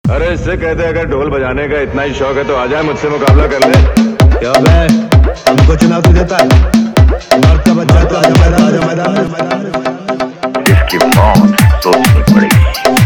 अरे इससे कहते हैं अगर ढोल बजाने का इतना ही शौक है तो आ जाए मुझसे मुकाबला कर ले। क्या बे, हमको चुनौती देता है? मर्द का बच्चा तो आजा मैदान में। इसकी मौत सोचनी पड़ेगी।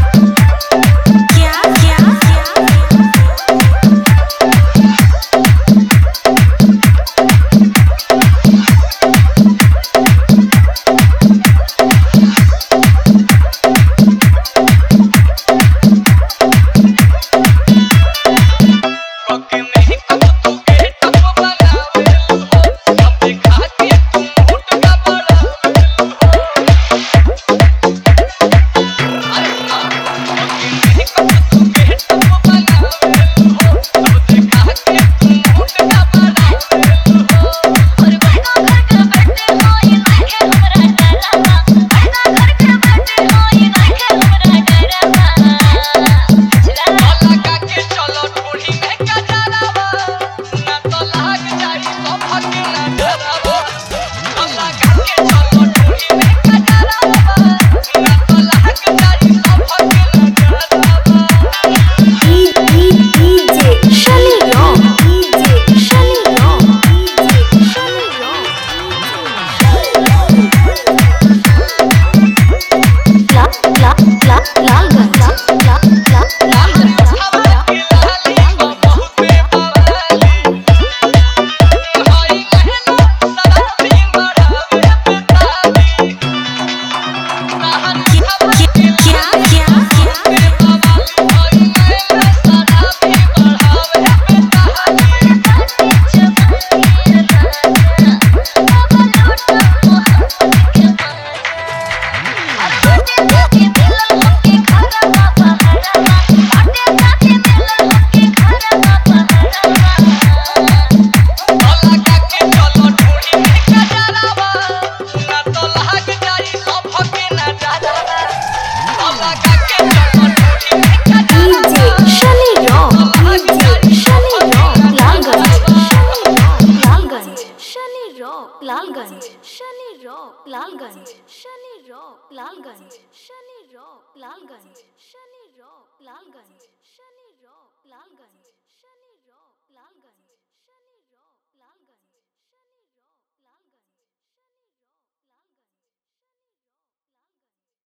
Lalganj Shani rock Lalganj Shani rock Lalganj Shani rock Lalganj Shani rock Lalganj.